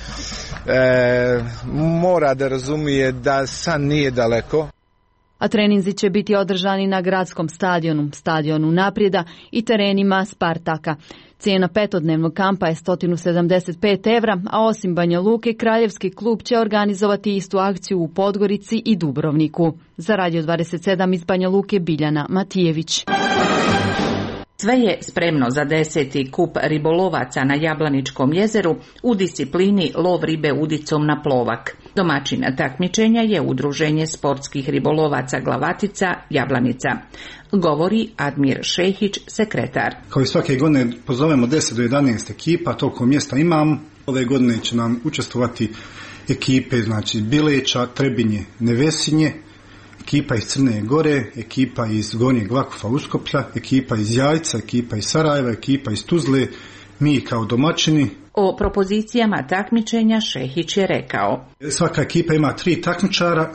mora da razumije da san nije daleko. A treninzi će biti održani na gradskom stadionu, stadionu Naprijeda i terenima Spartaka. Cijena petodnevnog kampa je sto sedamdeset pet evra, a osim Banja Luke, kraljevski klub će organizovati istu akciju u Podgorici i Dubrovniku. Za Radio dvadeset sedam iz Banja Luke, Biljana Matijević. Sve je spremno za deseti kup ribolovaca na Jablaničkom jezeru u disciplini lov ribe udicom na plovak. Domaćin takmičenja je Udruženje sportskih ribolovaca Glavatica Jablanica. Govori Admir Šehić, sekretar. Kao i svake godine pozovemo deset do jedanaest ekipa, toliko mjesta imamo. Ove godine će nam učestvovati ekipe, znači Bileća, Trebinje, Nevesinje, ekipa iz Crne Gore, ekipa iz Gornjeg Vakufa Uskoplja, ekipa iz Jajca, ekipa iz Sarajeva, ekipa iz Tuzle, mi kao domaćini. O propozicijama takmičenja Šehić je rekao. Svaka ekipa ima tri takmičara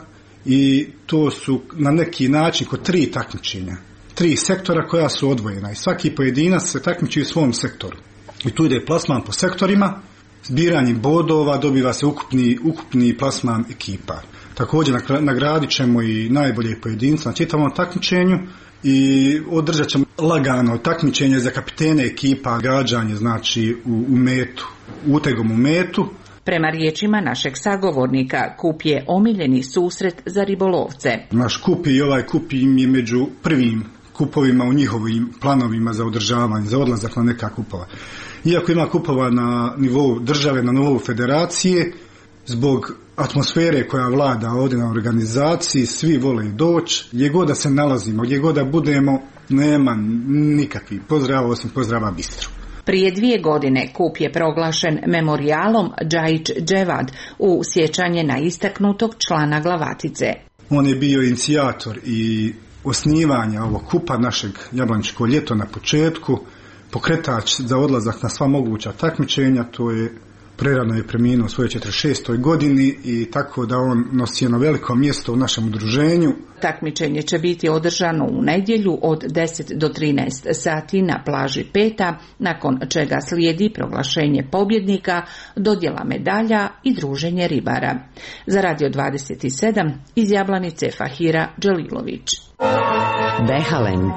i to su na neki način kod tri takmičenja. Tri sektora koja su odvojena i svaki pojedinac se takmiči u svom sektoru. I tu ide plasman po sektorima, zbiranjem bodova dobiva se ukupni, ukupni plasman ekipa. Također nagradit ćemo i najbolje pojedinca na čitavom takmičenju i održat ćemo lagano takmičenje za kapitene ekipa, gađanje znači u, u metu, utegom u metu. Prema riječima našeg sagovornika, kup je omiljeni susret za ribolovce. Naš kup i ovaj kup im je među prvim kupovima u njihovim planovima za održavanje, za odlazak na neka kupova. Iako ima kupova na nivou države, na nivou federacije, zbog atmosfere koja vlada ovdje na organizaciji, svi vole doći, gdje god da se nalazimo, gdje god da budemo, nema nikakvih pozdrava osim pozdrava Bistru. Prije dvije godine kup je proglašen memorijalom Džajić Dževad u sjećanje na istaknutog člana Glavatice. On je bio inicijator i osnivanja ovog kupa našeg Jablaničko ljeto na početku, pokretač za odlazak na sva moguća takmičenja, to je prerano je preminuo u svojoj četrdeset šestoj godini i tako da on nosi jedno veliko mjesto u našem udruženju. Takmičenje će biti održano u nedjelju od deset do trinaest sati na plaži Peta, nakon čega slijedi proglašenje pobjednika, dodjela medalja i druženje ribara. Za Radio dvadeset sedam iz Jablanice Fahira Đelilović. Behalend.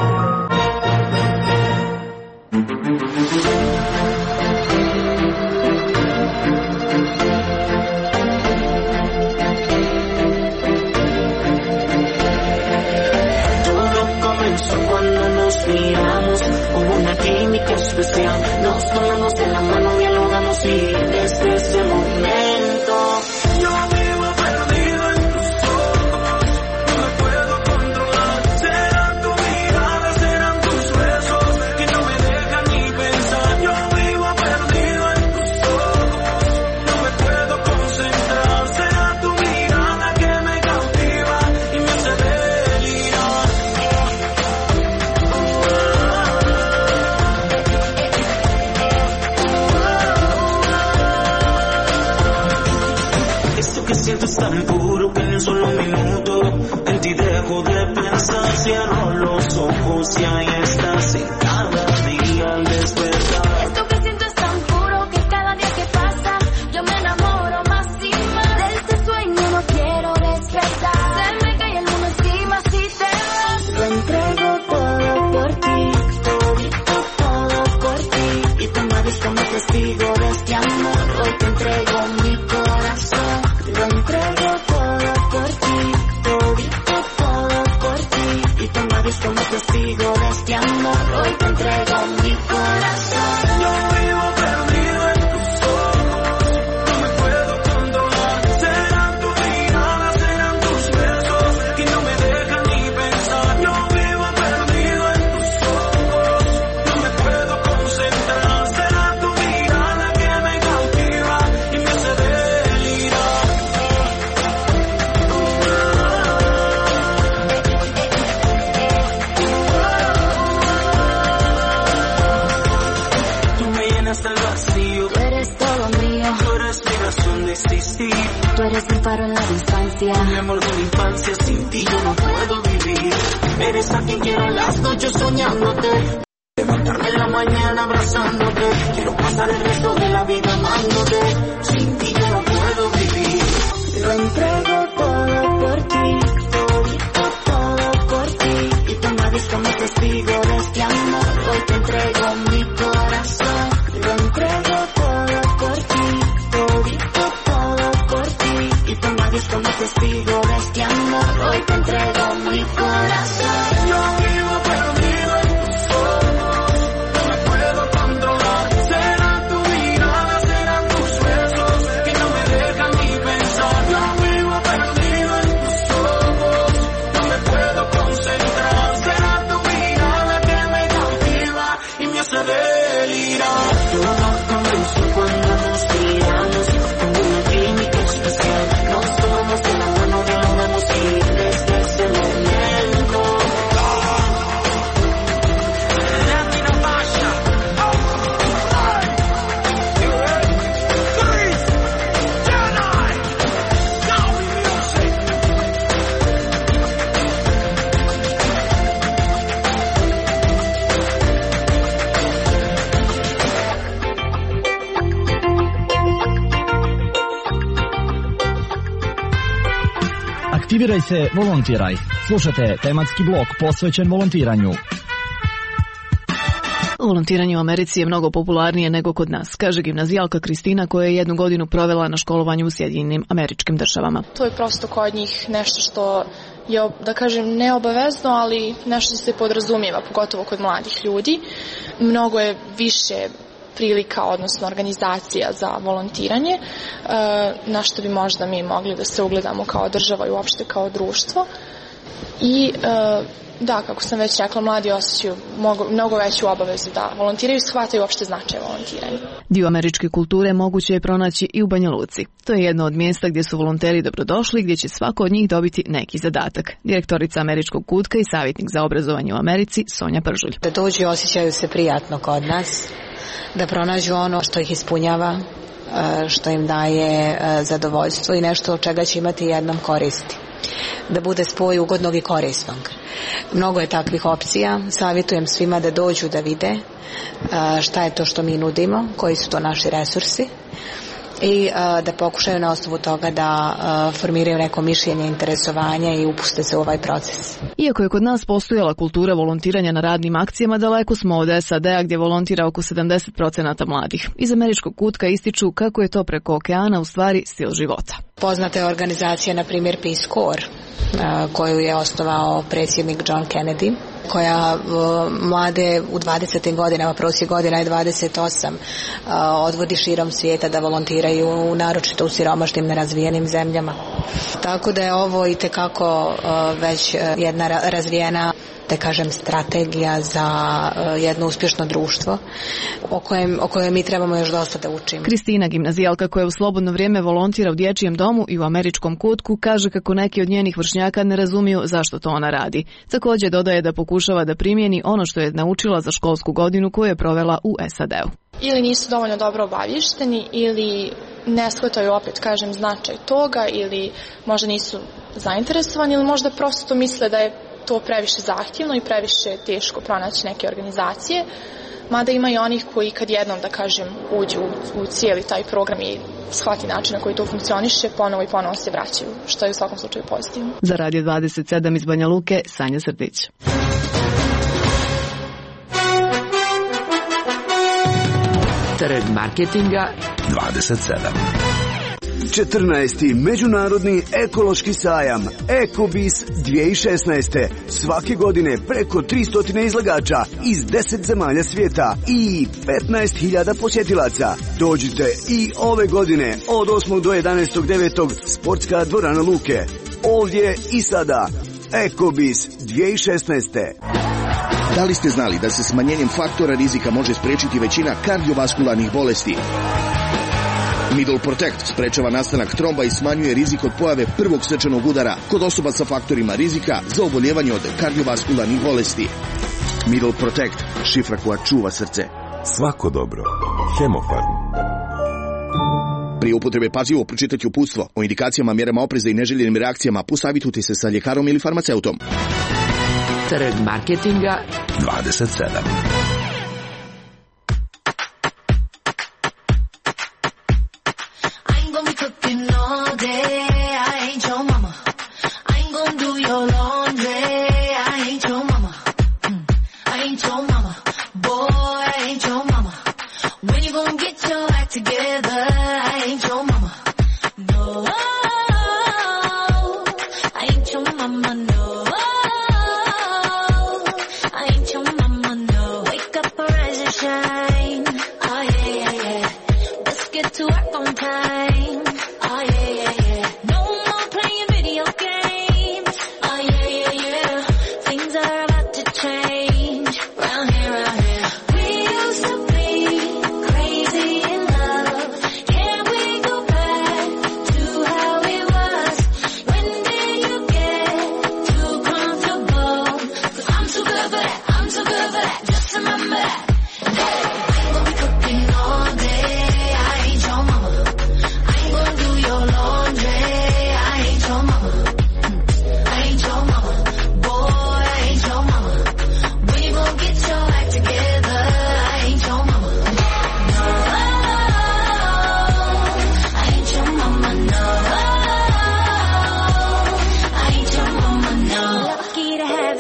Miramos, hubo una química especial, nos tomamos de la mano, dialogamos y desde ese momento yo vivo perdido en tus ojos, no me puedo controlar, serán tu mirada, serán tus besos que no me dejan ni pensar, yo vivo perdido en tus ojos, no me puedo concentrar, será tu mirada que me cautiva y me hace delirar. Siento es tan puro que en solo un minuto en ti dejo de pensar, cierro los ojos y ahí estás en cada día al despertar. Esto que siento es tan puro que cada día que pasa yo me enamoro más y más. De este sueño no quiero despertar, se me cae el mundo encima si te vas. Lo entrego todo por ti, todito todo por ti, y tú me ves como testigo de este amor. Hoy te entrego mi corazón. Lo entrego todo por ti, todito todo por ti, y tú me ves como testigo de este amor. Hoy te entrego mi corazón. Yo vivo perdido en tus ojos, no me puedo controlar. Serán tu mirada, serán tus besos que no me dejan ni pensar. Yo vivo perdido en tus ojos, no me puedo concentrar. Será tu mirada que me cautiva y me hace delirar. Hasta el vacío, tú eres todo mío, tú eres mi razón de existir, tú eres mi faro en la distancia, mi amor de la infancia, sin ti yo no puedo vivir, eres a quien quiero las noches soñándote, levantarme en la mañana abrazándote, quiero pasar el resto de la vida amándote, sin ti yo no puedo vivir, lo entrego todo por ti, todito todo por ti, y tú me ves como testigo de este amor, hoy te entrego mi corazón. Lo entrego todo por ti, todito todo por ti, y tú me ves como testigo de este amor. Hoy te entrego mi corazón. Yo vivo perdido en tus ojos. Aktiviraj se, volontiraj. Slušajte tematski blok posvećen volontiranju. Volontiranje u Americi je mnogo popularnije nego kod nas, kaže gimnazijalka Kristina koja je jednu godinu provela na školovanju u Sjedinjenim Američkim Državama. To je prosto kod njih nešto što je, da kažem, neobavezno, ali nešto se podrazumijeva, pogotovo kod mladih ljudi. Mnogo je više prilika, odnosno organizacija za volontiranje, na što bi možda mi mogli da se ugledamo kao država i uopšte kao društvo. I da, kako sam već rekla, mladi osjećaju mnogo, mnogo veću obavezu da volontiraju i shvataju uopšte značaj volontiranja. Dio američke kulture moguće je pronaći i u Banja Luci. To je jedno od mjesta gdje su volonteri dobrodošli, gdje će svako od njih dobiti neki zadatak. Direktorica Američkog kutka i savjetnik za obrazovanje u Americi, Sonja Pržulj. Da dođu i osjećaju se prijatno kod nas, da pronađu ono što ih ispunjava, što im daje zadovoljstvo i nešto od čega će imati jednom koristi. Da bude spoj ugodnog i korisnog. Mnogo je takvih opcija, savjetujem svima da dođu da vide šta je to što mi nudimo, koji su to naši resursi i da pokušaju na osnovu toga da formiraju neko mišljenje, interesovanje i upuste se u ovaj proces. Iako je kod nas postojala kultura volontiranja na radnim akcijama, daleko smo od S A D-a gdje volontira oko sedamdeset posto mladih. Iz američkog kutka ističu kako je to preko okeana u stvari stil života. Poznata je organizacija, na primjer Peace Corps, koju je osnovao predsjednik John Kennedy, koja mlade u dvadesetim godinama, prosjek godina je dvadeset osam, odvodi širom svijeta da volontiraju, naročito u siromašnim, nerazvijenim zemljama. Tako da je ovo itekako već jedna razvijena, da kažem, strategija za jedno uspješno društvo o kojem, o kojem mi trebamo još dosta da učimo. Kristina, gimnazijalka koja u slobodno vrijeme volontira u dječjem domu i u američkom kutku, kaže kako neki od njenih vršnjaka ne razumiju zašto to ona radi. Također dodaje da pokušava da primjeni ono što je naučila za školsku godinu koju je provela u S A D-u. Ili nisu dovoljno dobro obavješteni ili ne shvataju, opet kažem, značaj toga, ili možda nisu zainteresovani, ili možda prosto misle da je to previše zahtjevno i previše teško pronaći neke organizacije, mada ima i onih koji kad jednom, da kažem, uđu u, u cijeli taj program i shvati način na koji to funkcioniše, ponovo i ponovo se vraćaju, što je u svakom slučaju pozitivno. Za Radio dvadeset sedam iz Banja Luke, Sanja Srdić. Trg marketinga dvadeset sedam. četrnaesti. Međunarodni ekološki sajam Ekobis dvije tisuće šesnaeste. Svake godine preko tristo izlagača iz deset zemalja svijeta i petnaest hiljada posjetilaca. Dođite i ove godine od osmog do jedanaestog devetog Sportska dvorana Luke. Ovdje i sada Ekobis dvije tisuće šesnaeste. Da li ste znali da se smanjenjem faktora rizika može spriječiti većina kardiovaskularnih bolesti? Middle Protect sprečava nastanak tromba i smanjuje rizik od pojave prvog srčanog udara kod osoba sa faktorima rizika za oboljevanje od kardiovaskularnih bolesti. Middle Protect, šifra koja čuva srce. Svako dobro. Hemofarm. Prije upotrebe pažljivo pročitati uputstvo o indikacijama, mjerama opreza i neželjenim reakcijama, posavitujte se sa ljekarom ili farmaceutom. Trg marketinga dvadeset sedam. Mama, no.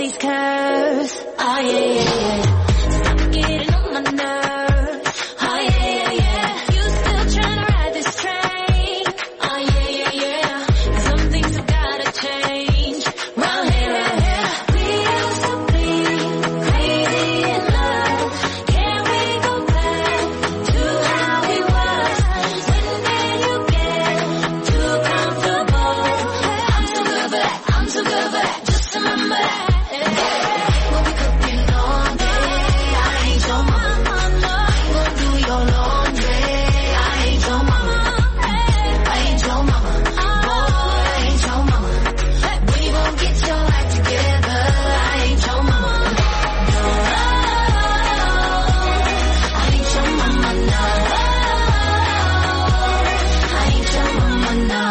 these curves. Oh yeah, yeah, yeah. Stop getting on my nerves. Oh yeah, yeah, yeah. You still trying to ride this train. Oh yeah, yeah, yeah. Some things have gotta change. Round here, here. We used to be crazy in love. Can we go back to how we was? When did you get too comfortable? I'm too good for that. I'm too good for that. Just remember that. We'll be cooking all day. I ain't your mama, no. We'll do your laundry. I ain't your mama. I ain't your mama. Boy, I ain't your mama. We gon' get your act together. I ain't your mama. No. I ain't your mama, no. I ain't your mama, no.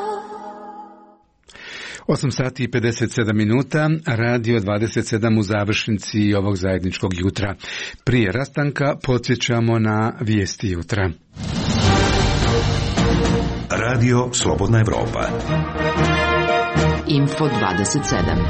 osam sati i pedeset sedam minuta, radio dvadeset sedam u završnici ovog zajedničkog jutra. Prije rastanka podsjećamo na vijesti jutra. Radio Slobodna Evropa. Info dvadeset sedam.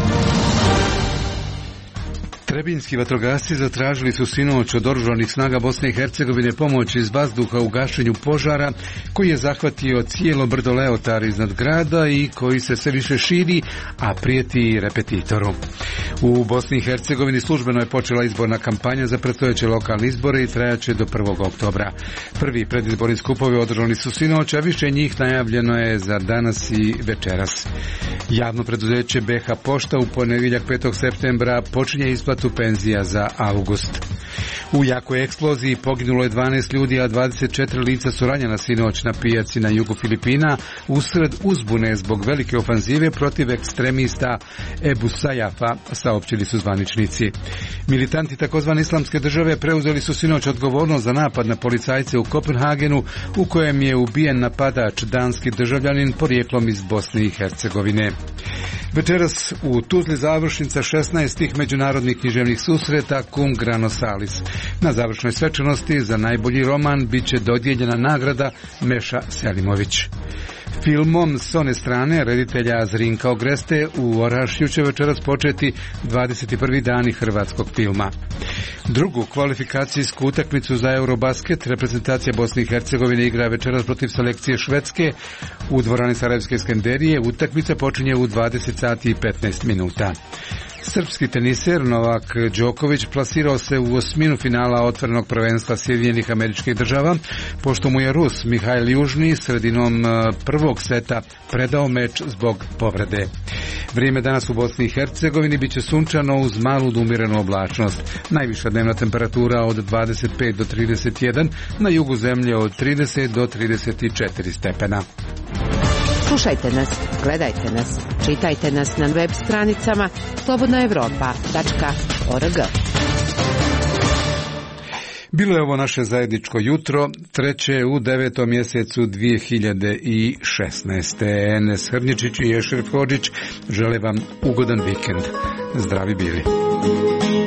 Trebinjski vatrogasci zatražili su sinoć od oružanih snaga Bosne i Hercegovine pomoć iz vazduha u gašenju požara koji je zahvatio cijelo brdo Leotar iznad grada i koji se sve više širi, a prijeti repetitoru. U Bosni i Hercegovini službeno je počela izborna kampanja za predstojeće lokalne izbore i trajaće do prvog oktobra. Prvi predizborni skupovi održani su sinoć, a više njih najavljeno je za danas i večeras. Javno preduzeće B H Pošta u ponedjeljak petog septembra počinje isplatu penzija za avgust. U jakoj eksploziji poginulo je dvanaest ljudi, a dvadeset četiri lica su ranjena sinoć na pijaci na jugu Filipina usred uzbune zbog velike ofanzive protiv ekstremista Ebu Sajafa, saopćili su zvaničnici. Militanti takozvane islamske države preuzeli su sinoć odgovornost za napad na policajce u Kopenhagenu u kojem je ubijen napadač danski državljanin porijeklom iz Bosne i Hercegovine. Večeras u Tuzli završnica šesnaestih međunarodnih književnih susreta Cum Grano Salis. Na završnoj svečanosti za najbolji roman bit će dodijeljena nagrada Meša Selimović. Filmom s one strane reditelja Zrinka Ogreste u Orašju će večeras početi dvadeset prvi dani hrvatskog filma. Drugu kvalifikacijsku utakmicu za Eurobasket reprezentacija Bosne i Hercegovine igra večeras protiv selekcije Švedske u dvorani Sarajevske Skenderije. Utakmica počinje u dvadeset sati i petnaest minuta. Srpski teniser Novak Đoković plasirao se u osminu finala otvorenog prvenstva Sjedinjenih Američkih Država, pošto mu je Rus Mihajl Južni sredinom prvog seta predao meč zbog povrede. Vrijeme danas u Bosni i Hercegovini bit će sunčano uz malu do umjerenu oblačnost. Najviša dnevna temperatura od dvadeset pet do trideset jedan, na jugu zemlje od trideset do trideset četiri stepena. Slušajte nas, gledajte nas, čitajte nas na web stranicama slobodna evropa tačka org. Bilo je ovo naše zajedničko jutro, treće u devetom mjesecu dvije hiljade šesnaeste. Enes Hrnječić i Ešref Hodžić žele vam ugodan vikend. Zdravi bili.